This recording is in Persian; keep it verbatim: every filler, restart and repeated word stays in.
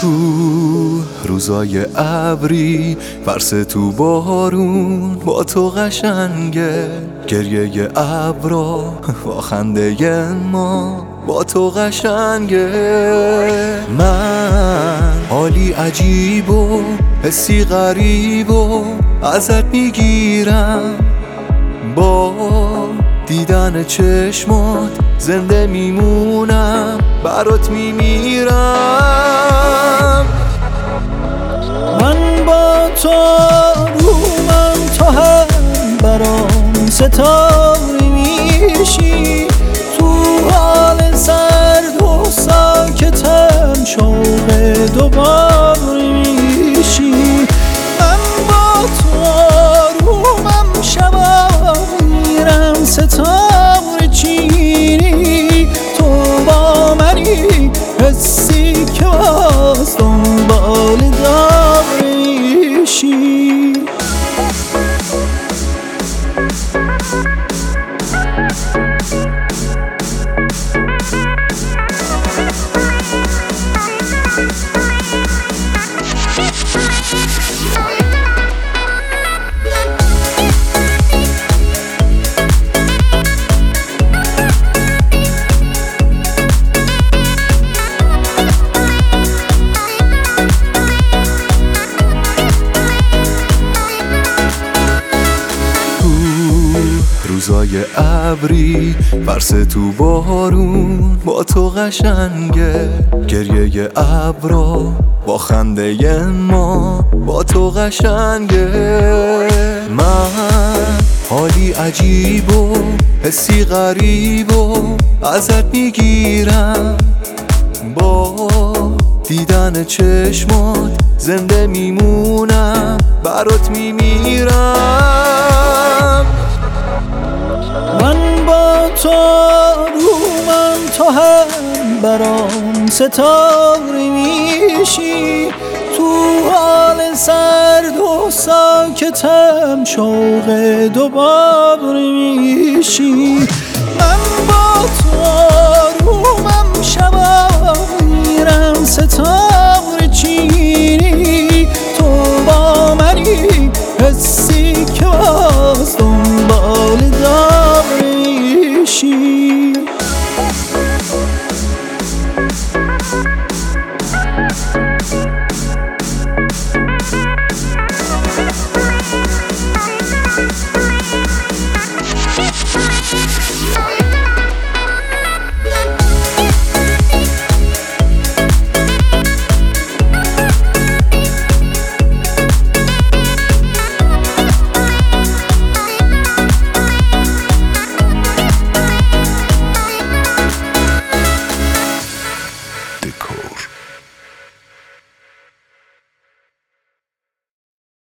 تو روزای ابری فرس تو بارون با تو قشنگه، گریه ابرا با خنده ما با تو قشنگه. من حالی عجیب و حسی غریب و ازت میگیرم، با دیدن چشمات زنده میمونم، برات میمیرم. من با تو رومم تو هم برام ستاره میشی، تو حال سرد و ساکتم شوق دوباره میشی. من با تو رومم شبا میرم ستاره چینی، تو با منی حسی که باز دنبال داریشی. روزای ابری فرس تو بارون با تو قشنگه، گریه ابرا با خنده ما با تو قشنگه. من حالی عجیب و حسی غریب و ازت میگیرم، با دیدن چشمات زنده میمونم، برات میمیرم. من با تو رومم تو هم برام ستاره میشی، تو حال سرد و ساکتم شوق دوباره میشی. من با